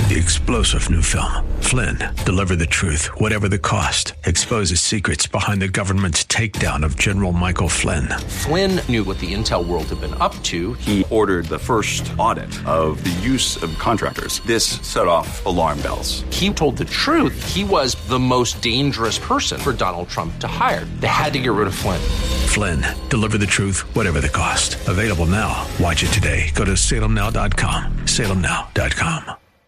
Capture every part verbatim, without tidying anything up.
The explosive new film, Flynn, deliver the truth, whatever the cost, exposes secrets behind the government's takedown of General Michael Flynn. Flynn knew what the intel world had been up to. He ordered the first audit of the use of contractors. This set off alarm bells. He told the truth. He was the most dangerous person for Donald Trump to hire. They had to get rid of Flynn. Flynn, deliver the truth, whatever the cost. Available now. Watch it today. Go to salem now dot com. salem now dot com.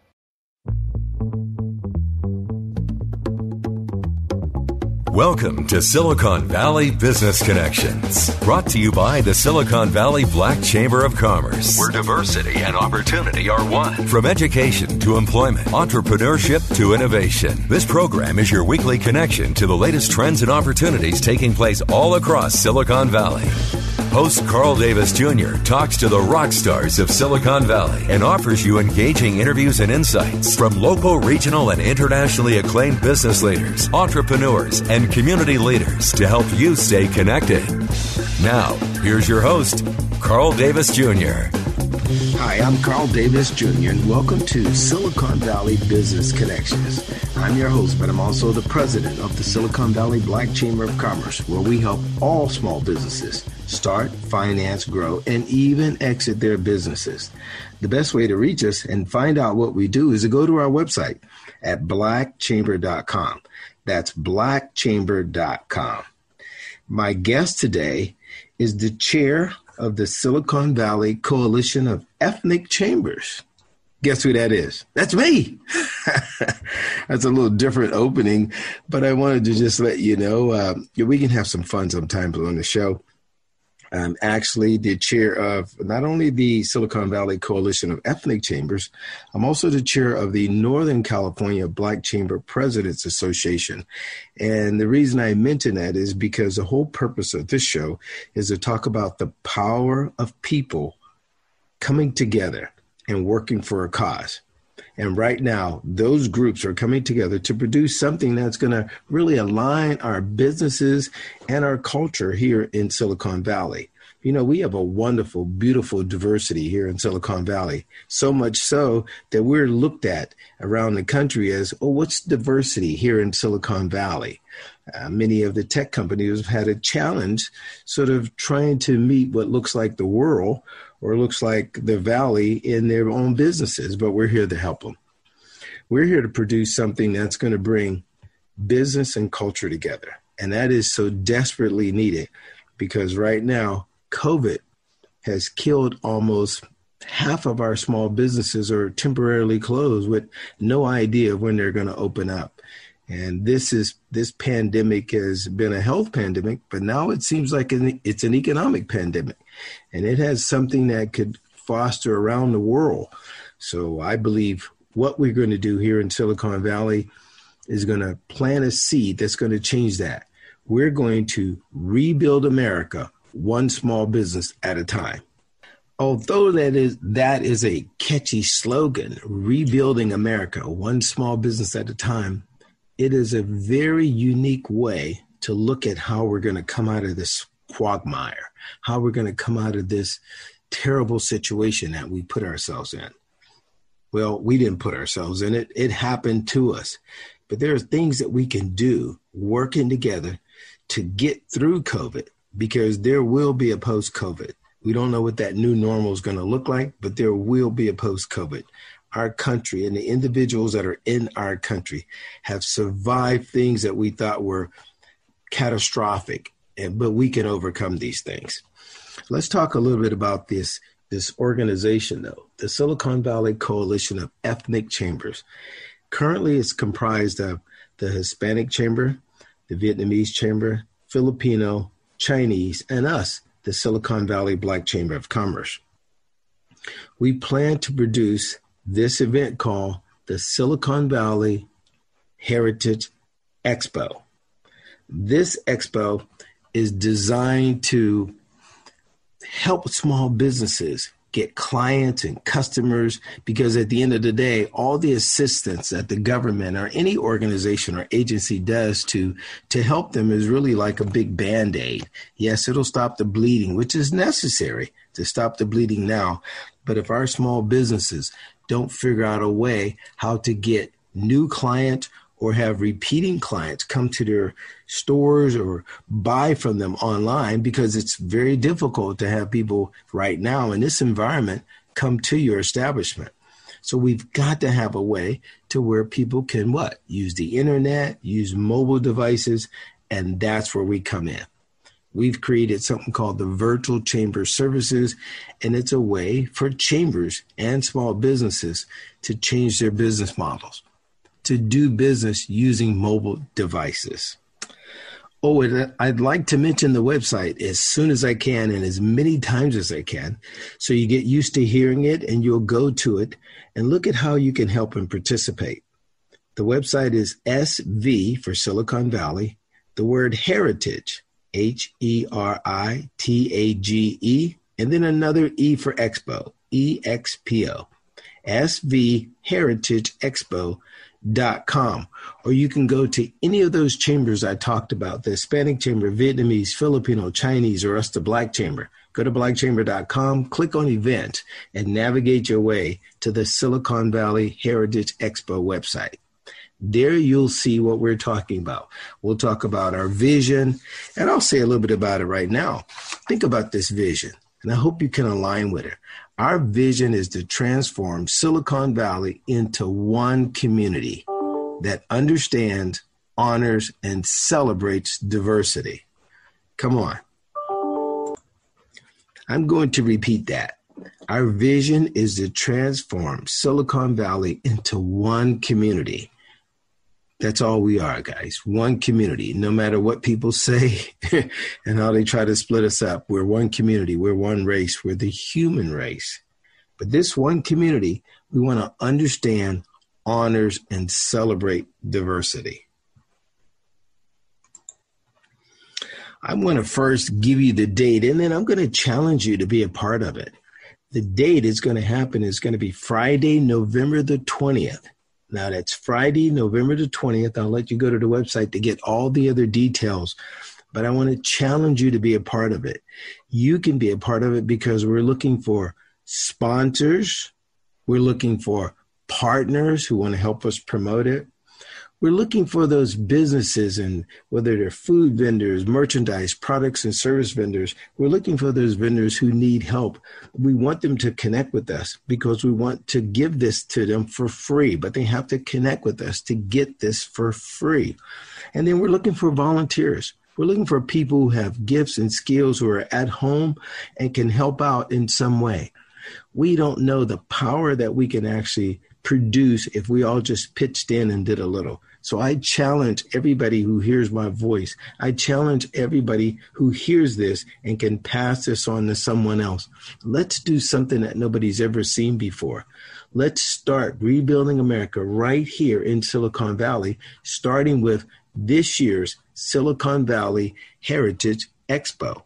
Welcome to Silicon Valley Business Connections, brought to you by the Silicon Valley Black Chamber of Commerce, where diversity and opportunity are one. From education to employment, entrepreneurship to innovation, this program is your weekly connection to the latest trends and opportunities taking place all across Silicon Valley. Host Carl Davis Junior talks to the rock stars of Silicon Valley and offers you engaging interviews and insights from local, regional, and internationally acclaimed business leaders, entrepreneurs, and community leaders to help you stay connected. Now, here's your host, Carl Davis Junior Hi, I'm Carl Davis Junior, and welcome to Silicon Valley Business Connections. I'm your host, but I'm also the president of the Silicon Valley Black Chamber of Commerce, where we help all small businesses start, finance, grow, and even exit their businesses. The best way to reach us and find out what we do is to go to our website at black chamber dot com. That's black chamber dot com. My guest today is the chair of the Silicon Valley Coalition of Ethnic Chambers. Guess who that is? That's me. That's a little different opening, but I wanted to just let you know, uh, we can have some fun sometimes on the show. I'm actually the chair of not only the Silicon Valley Coalition of Ethnic Chambers, I'm also the chair of the Northern California Black Chamber Presidents Association. And the reason I mention that is because the whole purpose of this show is to talk about the power of people coming together and working for a cause. And right now, those groups are coming together to produce something that's going to really align our businesses and our culture here in Silicon Valley. You know, we have a wonderful, beautiful diversity here in Silicon Valley, so much so that we're looked at around the country as, oh, what's diversity here in Silicon Valley? Uh, many of the tech companies have had a challenge sort of trying to meet what looks like the world or looks like the valley in their own businesses, but we're here to help them. We're here to produce something that's going to bring business and culture together. And that is so desperately needed because right now, COVID has killed almost half of our small businesses are temporarily closed with no idea of when they're going to open up. And this is this pandemic has been a health pandemic, but now it seems like it's an economic pandemic. And it has something that could foster around the world. So I believe what we're going to do here in Silicon Valley is going to plant a seed that's going to change that. We're going to rebuild America one small business at a time. Although that is that is a catchy slogan, rebuilding America one small business at a time, it is a very unique way to look at how we're going to come out of this quagmire, how we're going to come out of this terrible situation that we put ourselves in. Well, we didn't put ourselves in it. It happened to us. But there are things that we can do working together to get through COVID, because there will be a post-COVID. We don't know what that new normal is going to look like, but there will be a post-COVID. Our country and the individuals that are in our country have survived things that we thought were catastrophic, and, but we can overcome these things. Let's talk a little bit about this, this organization, though, the Silicon Valley Coalition of Ethnic Chambers. Currently, it's comprised of the Hispanic Chamber, the Vietnamese Chamber, Filipino, Chinese, and us, the Silicon Valley Black Chamber of Commerce. We plan to produce this event called the Silicon Valley Heritage Expo. This expo is designed to help small businesses get clients and customers, because at the end of the day, all the assistance that the government or any organization or agency does to, to help them is really like a big Band-Aid. Yes, it'll stop the bleeding, which is necessary to stop the bleeding now. But if our small businesses don't figure out a way how to get new clients or have repeating clients come to their stores or buy from them online, because it's very difficult to have people right now in this environment come to your establishment. So we've got to have a way to where people can what? Use the internet, use mobile devices, and that's where we come in. We've created something called the Virtual Chamber Services, and it's a way for chambers and small businesses to change their business models, to do business using mobile devices. Oh, and I'd like to mention the website as soon as I can and as many times as I can, so you get used to hearing it and you'll go to it and look at how you can help and participate. The website is S V for Silicon Valley, the word heritage, H E R I T A G E, and then another E for Expo, E X P O, S V Heritage Expo dot com, or you can go to any of those chambers I talked about, the Hispanic Chamber, Vietnamese, Filipino, Chinese, or us, the Black Chamber. Go to black chamber dot com, click on event, and navigate your way to the Silicon Valley Heritage Expo website. There you'll see what we're talking about. We'll talk about our vision, and I'll say a little bit about it right now. Think about this vision, and I hope you can align with it. Our vision is to transform Silicon Valley into one community that understands, honors, and celebrates diversity. Come on. I'm going to repeat that. Our vision is to transform Silicon Valley into one community. That's all we are, guys. One community. No matter what people say and how they try to split us up, we're one community. We're one race. We're the human race. But this one community, we want to understand, honors, and celebrate diversity. I'm going to first give you the date, and then I'm going to challenge you to be a part of it. The date is going to happen is going to be Friday, November the twentieth. Now, that's Friday, November the twentieth. I'll let you go to the website to get all the other details, but I want to challenge you to be a part of it. You can be a part of it because we're looking for sponsors. We're looking for partners who want to help us promote it. We're looking for those businesses, and whether they're food vendors, merchandise, products and service vendors, we're looking for those vendors who need help. We want them to connect with us because we want to give this to them for free, but they have to connect with us to get this for free. And then we're looking for volunteers. We're looking for people who have gifts and skills, who are at home and can help out in some way. We don't know the power that we can actually produce if we all just pitched in and did a little. So I challenge everybody who hears my voice. I challenge everybody who hears this and can pass this on to someone else. Let's do something that nobody's ever seen before. Let's start rebuilding America right here in Silicon Valley, starting with this year's Silicon Valley Heritage Expo.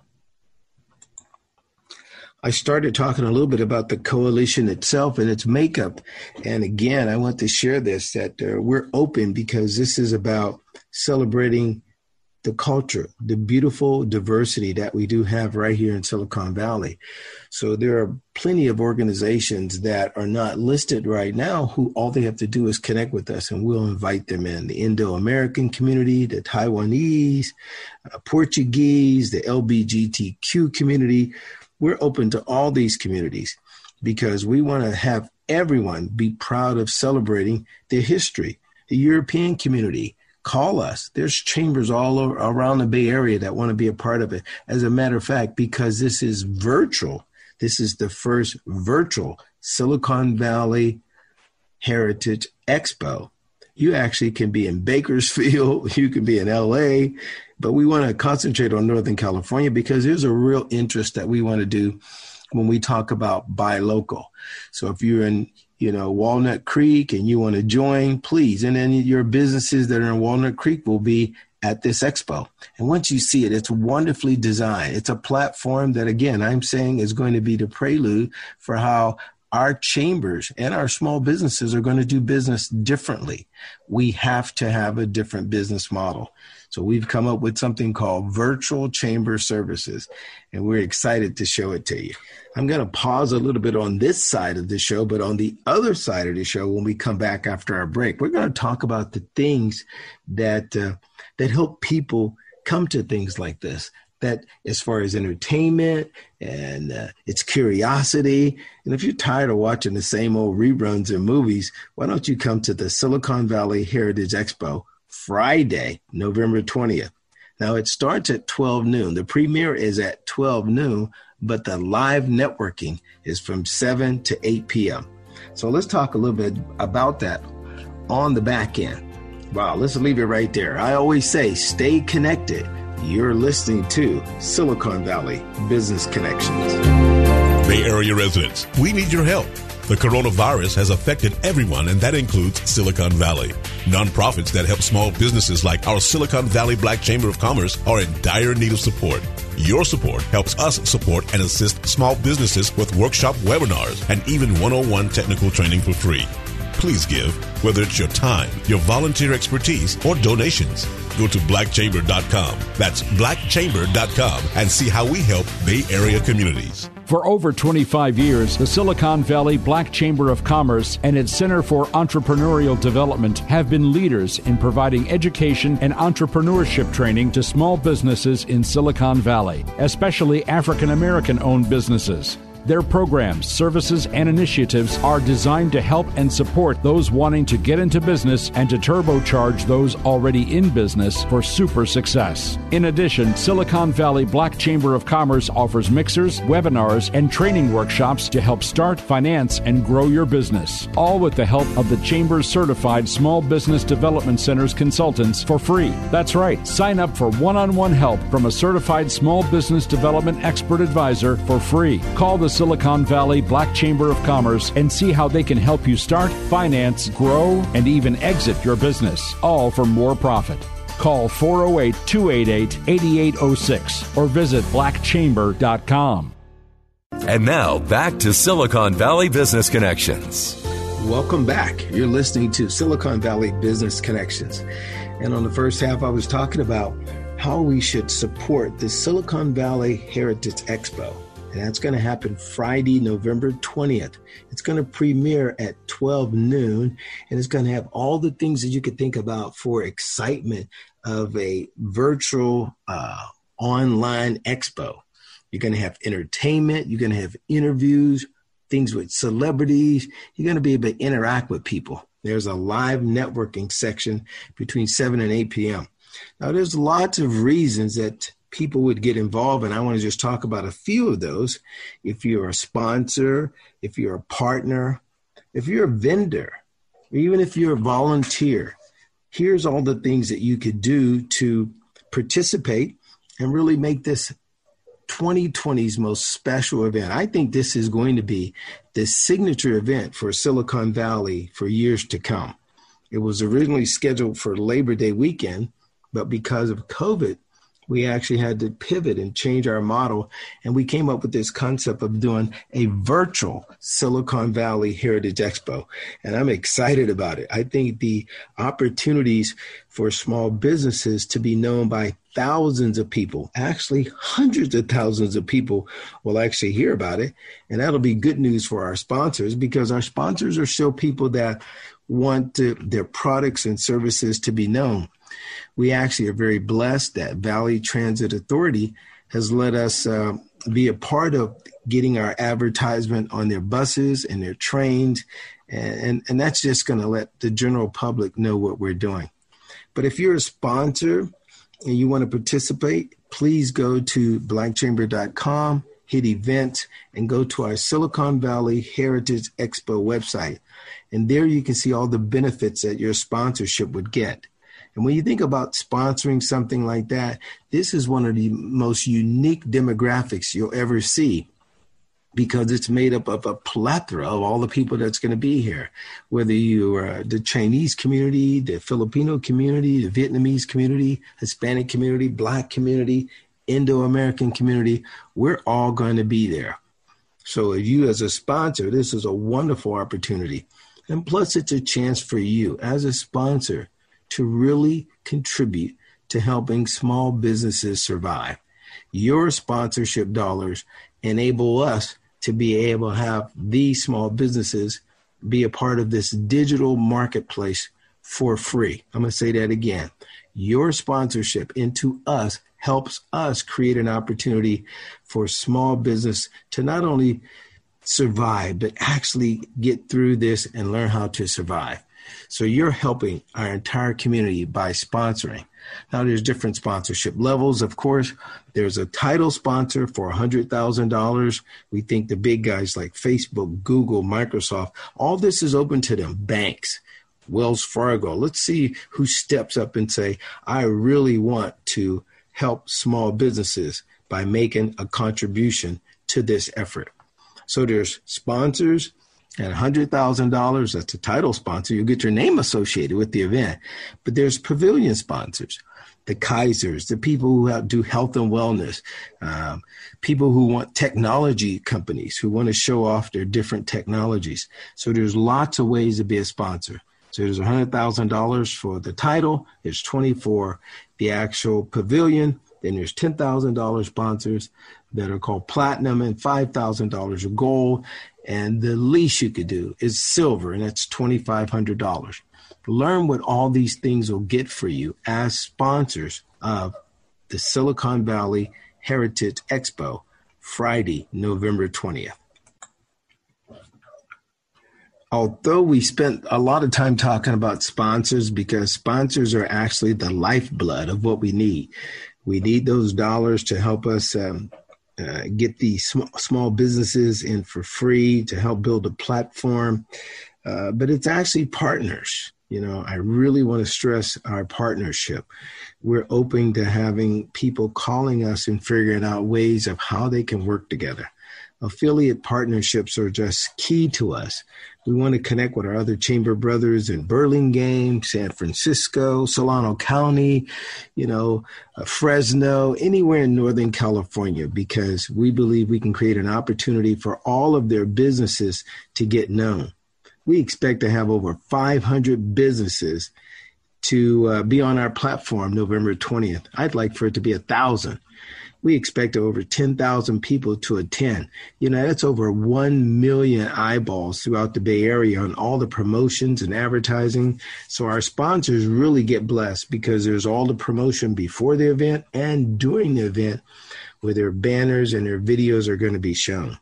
I started talking a little bit about the coalition itself and its makeup. And again, I want to share this, that uh, we're open because this is about celebrating the culture, the beautiful diversity that we do have right here in Silicon Valley. So there are plenty of organizations that are not listed right now who all they have to do is connect with us, and we'll invite them in. The Indo-American community, the Taiwanese, uh, Portuguese, the L G B T Q community. We're open to all these communities because we want to have everyone be proud of celebrating their history. The European community, call us. There's chambers all over, around the Bay Area that want to be a part of it. As a matter of fact, because this is virtual, this is the first virtual Silicon Valley Heritage Expo. You actually can be in Bakersfield, you can be in L A, but we want to concentrate on Northern California because there's a real interest that we want to do when we talk about buy local. So if you're in, you know, Walnut Creek and you want to join, please. And then your businesses that are in Walnut Creek will be at this expo. And once you see it, it's wonderfully designed. It's a platform that, again, I'm saying is going to be the prelude for how our chambers and our small businesses are going to do business differently. We have to have a different business model. So we've come up with something called Virtual Chamber Services, and we're excited to show it to you. I'm going to pause a little bit on this side of the show, but on the other side of the show, when we come back after our break, we're going to talk about the things that uh, that help people come to things like this. That as far as entertainment and uh, it's curiosity. And if you're tired of watching the same old reruns and movies, why don't you come to the Silicon Valley Heritage Expo Friday, November twentieth. Now it starts at twelve noon. The premiere is at twelve noon, but the live networking is from seven to eight p.m. So let's talk a little bit about that on the back end. Wow, let's leave it right there. I always say, stay connected. You're listening to Silicon Valley Business Connections. Bay Area residents, we need your help. The coronavirus has affected everyone, and that includes Silicon Valley. Nonprofits that help small businesses like our Silicon Valley Black Chamber of Commerce are in dire need of support. Your support helps us support and assist small businesses with workshop webinars and even one-on-one technical training for free. Please give, whether it's your time, your volunteer expertise, or donations. Go to black chamber dot com. That's black chamber dot com and see how we help Bay Area communities. For over twenty-five years, the Silicon Valley Black Chamber of Commerce and its Center for Entrepreneurial Development have been leaders in providing education and entrepreneurship training to small businesses in Silicon Valley, especially African American-owned businesses. Their programs, services, and initiatives are designed to help and support those wanting to get into business and to turbocharge those already in business for super success. In addition, Silicon Valley Black Chamber of Commerce offers mixers, webinars, and training workshops to help start, finance, and grow your business, all with the help of the Chamber's certified Small Business Development Center's consultants for free. That's right. Sign up for one-on-one help from a certified small business development expert advisor for free. Call the Silicon Valley Black Chamber of Commerce and see how they can help you start, finance, grow, and even exit your business, all for more profit. Call four oh eight, two eight eight, eight eight oh six or visit black chamber dot com. And now back to Silicon Valley Business Connections. Welcome back. You're listening to Silicon Valley Business Connections. And on the first half, I was talking about how we should support the Silicon Valley Heritage Expo. And that's going to happen Friday, November twentieth. It's going to premiere at twelve noon, and it's going to have all the things that you could think about for excitement of a virtual uh, online expo. You're going to have entertainment. You're going to have interviews, things with celebrities. You're going to be able to interact with people. There's a live networking section between seven and eight p.m. Now, there's lots of reasons that people would get involved, and I want to just talk about a few of those. If you're a sponsor, if you're a partner, if you're a vendor, or even if you're a volunteer, here's all the things that you could do to participate and really make this twenty twenty's most special event. I think this is going to be the signature event for Silicon Valley for years to come. It was originally scheduled for Labor Day weekend, but because of COVID, we actually had to pivot and change our model. And we came up with this concept of doing a virtual Silicon Valley Heritage Expo. And I'm excited about it. I think the opportunities for small businesses to be known by thousands of people, actually hundreds of thousands of people will actually hear about it. And that'll be good news for our sponsors, because our sponsors are still people that want to, their products and services to be known. We actually are very blessed that Valley Transit Authority has let us uh, be a part of getting our advertisement on their buses and their trains. And, and, and that's just going to let the general public know what we're doing. But if you're a sponsor and you want to participate, please go to black chamber dot com, hit events, and go to our Silicon Valley Heritage Expo website. And there you can see all the benefits that your sponsorship would get. And when you think about sponsoring something like that, this is one of the most unique demographics you'll ever see, because it's made up of a plethora of all the people that's going to be here, whether you are the Chinese community, the Filipino community, the Vietnamese community, Hispanic community, Black community, Indo-American community. We're all going to be there. So if you as a sponsor, this is a wonderful opportunity. And plus, it's a chance for you as a sponsor to really contribute to helping small businesses survive. Your sponsorship dollars enable us to be able to have these small businesses be a part of this digital marketplace for free. I'm going to say that again. Your sponsorship into us helps us create an opportunity for small business to not only survive, but actually get through this and learn how to survive. So you're helping our entire community by sponsoring. Now, there's different sponsorship levels. Of course, there's a title sponsor for one hundred thousand dollars. We think the big guys like Facebook, Google, Microsoft, all this is open to them. Banks, Wells Fargo. Let's see who steps up and say, I really want to help small businesses by making a contribution to this effort. So there's sponsors at one hundred thousand dollars. That's a title sponsor. You'll get your name associated with the event. But there's pavilion sponsors, the Kaisers, the people who have, do health and wellness, um, people who want technology companies who want to show off their different technologies. So there's lots of ways to be a sponsor. So there's one hundred thousand dollars for the title. There's twenty for the actual pavilion. Then there's ten thousand dollars sponsors that are called platinum and five thousand dollars of gold. And the least you could do is silver, and that's twenty-five hundred dollars. Learn what all these things will get for you as sponsors of the Silicon Valley Heritage Expo, Friday, November twentieth. Although we spent a lot of time talking about sponsors, because sponsors are actually the lifeblood of what we need. We need those dollars to help us um, uh, get these sm- small businesses in for free, to help build a platform. Uh, but it's actually partners. You know, I really want to stress our partnership. We're open to having people calling us and figuring out ways of how they can work together. Affiliate partnerships are just key to us. We want to connect with our other chamber brothers in Burlingame, San Francisco, Solano County, you know, uh, Fresno, anywhere in Northern California, because we believe we can create an opportunity for all of their businesses to get known. We expect to have over five hundred businesses to uh, be on our platform November twentieth. I'd like for it to be a thousand. We expect over ten thousand people to attend. You know, that's over one million eyeballs throughout the Bay Area on all the promotions and advertising. So our sponsors really get blessed because there's all the promotion before the event and during the event where their banners and their videos are going to be shown.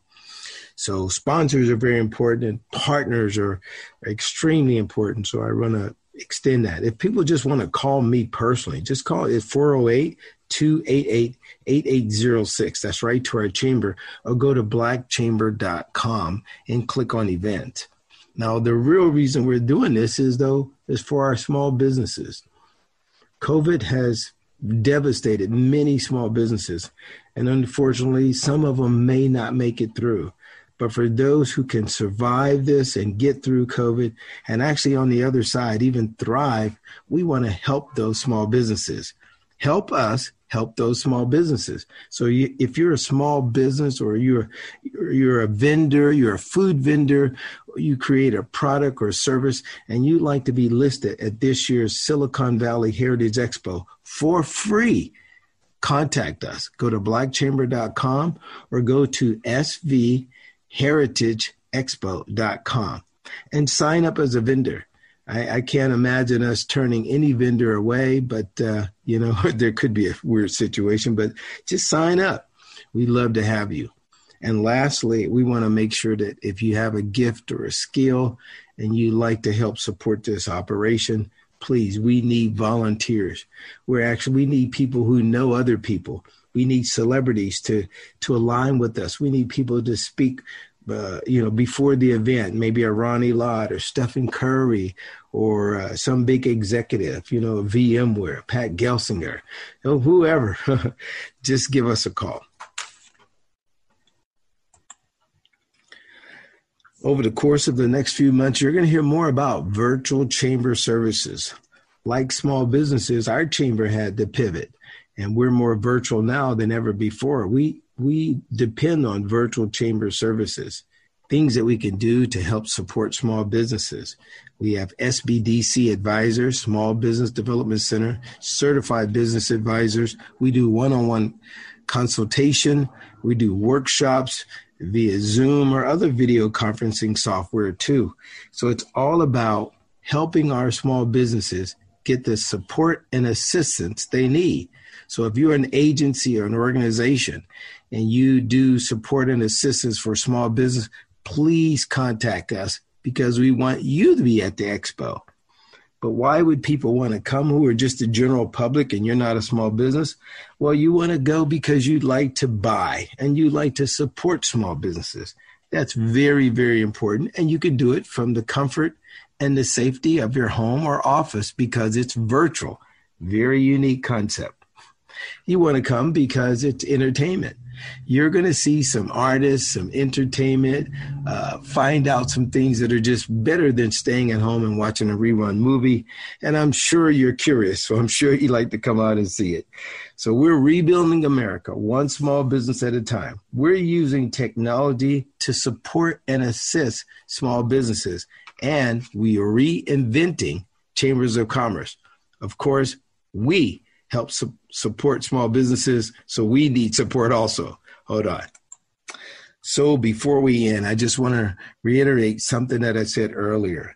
So sponsors are very important and partners are extremely important. So I want to extend that. If people just want to call me personally, just call it four oh eight, two eight eight, eight eight zero six. That's right to our chamber, or go to black chamber dot com and click on event. Now, the real reason we're doing this is, though, is for our small businesses. COVID has devastated many small businesses, and unfortunately, some of them may not make it through. But for those who can survive this and get through COVID and actually on the other side even thrive, we want to help those small businesses. Help us help those small businesses. So you, if you're a small business or you're you're a vendor, you're a food vendor, you create a product or service, and you'd like to be listed at this year's Silicon Valley Heritage Expo for free, contact us. Go to black chamber dot com or go to S V heritage expo dot com and sign up as a vendor. I, I can't imagine us turning any vendor away, but, uh, you know, there could be a weird situation, but just sign up. We'd love to have you. And lastly, we want to make sure that if you have a gift or a skill and you'd like to help support this operation, please, we need volunteers. We're actually, we need people who know other people. We need celebrities to, to align with us. We need people to speak, uh, you know, before the event, maybe a Ronnie Lott or Stephen Curry or uh, some big executive, you know, VMware, Pat Gelsinger, you know, whoever. Just give us a call. Over the course of the next few months, you're going to hear more about virtual chamber services. Like small businesses, our chamber had to pivot. And we're more virtual now than ever before. We we depend on virtual chamber services, things that we can do to help support small businesses. We have S B D C advisors, Small Business Development Center, certified business advisors. We do one-on-one consultation. We do workshops via Zoom or other video conferencing software too. So it's all about helping our small businesses get the support and assistance they need. So if you're an agency or an organization and you do support and assistance for small business, please contact us because we want you to be at the expo. But why would people want to come who are just the general public and you're not a small business? Well, you want to go because you'd like to buy and you like to support small businesses. That's very, very important. And you can do it from the comfort and the safety of your home or office because it's virtual. Very unique concept. You want to come because it's entertainment. You're going to see some artists, some entertainment, uh, find out some things that are just better than staying at home and watching a rerun movie. And I'm sure you're curious, so I'm sure you'd like to come out and see it. So we're rebuilding America, one small business at a time. We're using technology to support and assist small businesses, and we are reinventing chambers of commerce. Of course, we help su- support small businesses, so we need support also. Hold on. So before we end, I just want to reiterate something that I said earlier.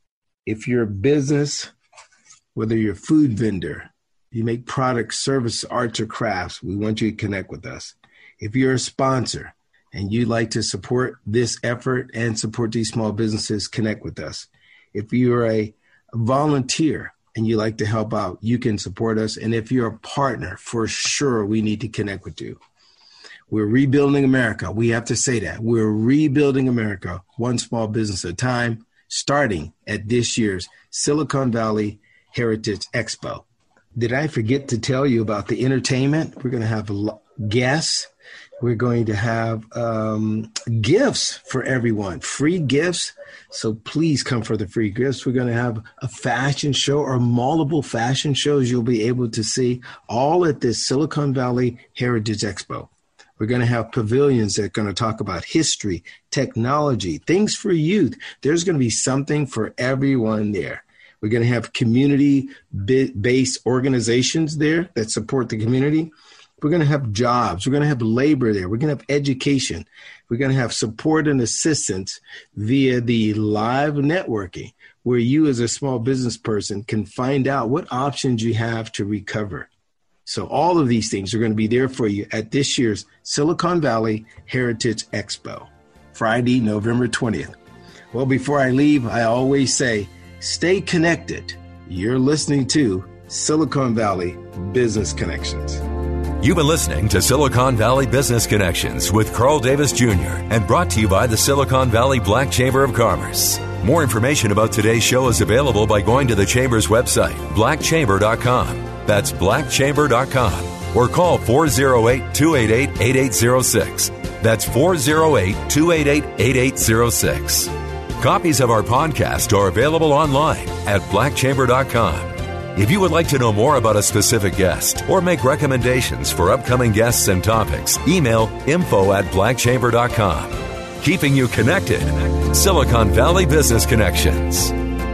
If you're a business, whether you're a food vendor, you make products, service, arts, or crafts, we want you to connect with us. If you're a sponsor and you'd like to support this effort and support these small businesses, connect with us. If you're a volunteer and you like to help out, you can support us. And if you're a partner, for sure, we need to connect with you. We're rebuilding America. We have to say that. We're rebuilding America, one small business at a time, starting at this year's Silicon Valley Heritage Expo. Did I forget to tell you about the entertainment? We're going to have guests. We're going to have um, gifts for everyone, free gifts. So please come for the free gifts. We're going to have a fashion show or multiple fashion shows you'll be able to see all at this Silicon Valley Heritage Expo. We're going to have pavilions that are going to talk about history, technology, things for youth. There's going to be something for everyone there. We're going to have community-based organizations there that support the community. We're going to have jobs. We're going to have labor there. We're going to have education. We're going to have support and assistance via the live networking, where you as a small business person can find out what options you have to recover. So all of these things are going to be there for you at this year's Silicon Valley Heritage Expo, Friday, November twentieth. Well, before I leave, I always say, stay connected. You're listening to Silicon Valley Business Connections. You've been listening to Silicon Valley Business Connections with Carl Davis Junior and brought to you by the Silicon Valley Black Chamber of Commerce. More information about today's show is available by going to the Chamber's website, black chamber dot com. That's black chamber dot com. Or call four oh eight, two eight eight, eight eight oh six. That's four oh eight, two eight eight, eight eight oh six. Copies of our podcast are available online at black chamber dot com. If you would like to know more about a specific guest or make recommendations for upcoming guests and topics, email info at black chamber dot com. Keeping you connected. Silicon Valley Business Connections.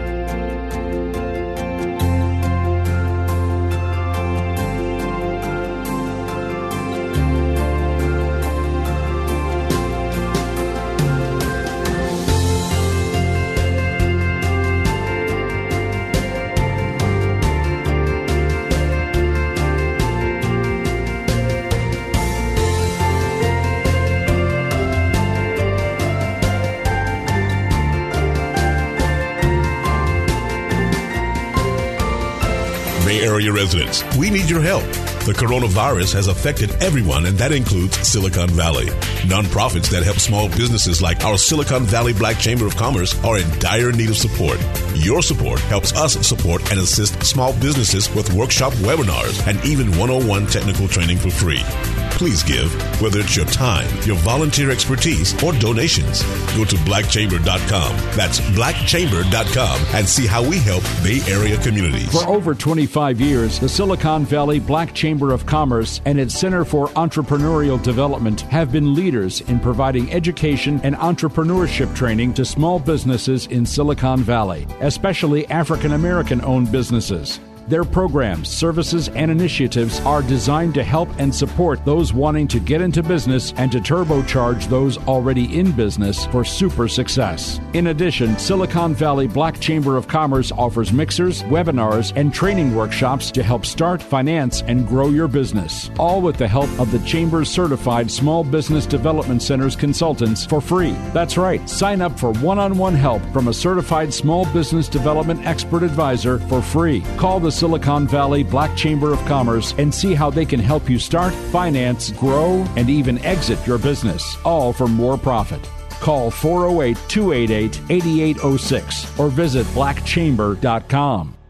Area residents, we need your help. The coronavirus has affected everyone, and that includes Silicon Valley. Nonprofits that help small businesses like our Silicon Valley Black Chamber of Commerce are in dire need of support. Your support helps us support and assist small businesses with workshop webinars and even one oh one technical training for free. please give, whether it's your time, your volunteer expertise, or donations. Go to black chamber dot com. That's black chamber dot com and see how we help Bay Area communities. For over twenty-five years, the Silicon Valley Black Chamber of Commerce and its Center for Entrepreneurial Development have been leaders in providing education and entrepreneurship training to small businesses in Silicon Valley, especially African American-owned businesses. Their programs, services, and initiatives are designed to help and support those wanting to get into business and to turbocharge those already in business for super success. In addition, Silicon Valley Black Chamber of Commerce offers mixers, webinars, and training workshops to help start, finance, and grow your business, all with the help of the Chamber's certified Small Business Development Center's consultants for free. That's right. Sign up for one-on-one help from a certified small business development expert advisor for free. Call the Silicon Valley Black Chamber of Commerce and see how they can help you start, finance, grow, and even exit your business, all for more profit. Call four oh eight, two eight eight, eight eight oh six or visit black chamber dot com.